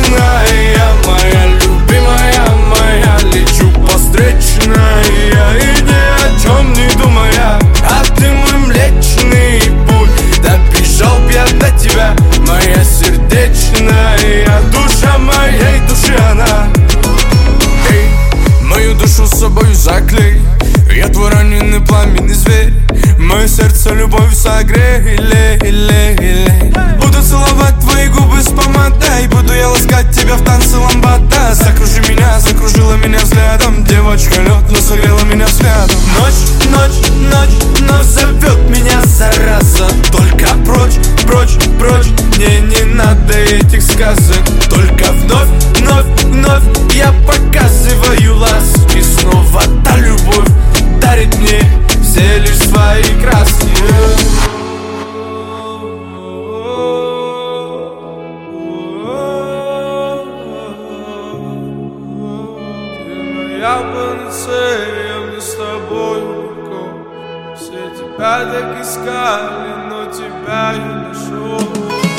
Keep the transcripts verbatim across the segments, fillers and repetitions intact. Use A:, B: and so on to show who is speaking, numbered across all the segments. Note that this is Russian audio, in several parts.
A: Вечная моя любимая моя, лечу по встречной и ни о чем не думая. А ты мой млечный путь, добежал б я до тебя, моя сердечная, душа моей души она. Эй, мою душу с собой заклей, я твой раненый пламенный зверь, мое сердце любовь согрей, лей, лей, лей. Буду целовать твои губы с помадой, буду я ласкать тебя в танце ламбада. Закружи меня, закружила меня взглядом, девочка лед, но согрела меня взглядом. Ночь, ночь, ночь, но зовет меня зараза. Только прочь, прочь, прочь, мне не надо этих сказок. Только вновь, вновь, вновь я показываю ласки. Снова та любовь дарит мне все лишь свои краски.
B: Я панацея, мне с тобой легко. Все тебя так искали, но тебя я нашел.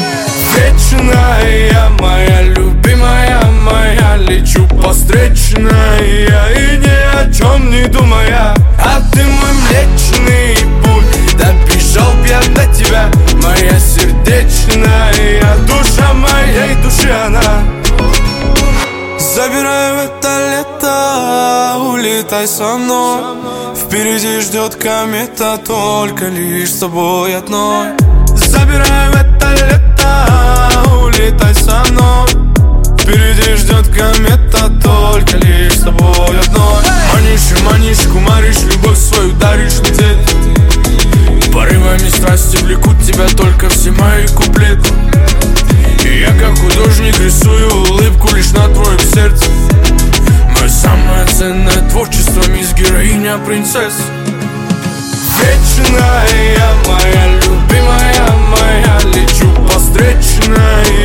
A: Вечная моя любимая моя, лечу по встречной и ни о чем не думая. А ты мой млечный путь, добежал б я до тебя, моя сердечная, душа моей души она.
B: Забирай в это лето, улетай со мной. Впереди ждет комета, только лишь с тобой одной. Забирай в это лето, улетай со мной. Впереди ждет комета, только лишь с тобой одной. Манишь и манишь, кумаришь, любовь свою даришь лететь. Порывами страсти влекут тебя только все мои куплеты. И я как художник рисую улыбку лишь на твоем сердце. Мое самое ценное творчество, мисс героиня принцесса.
A: Вечная моя любимая моя, лечу по встречной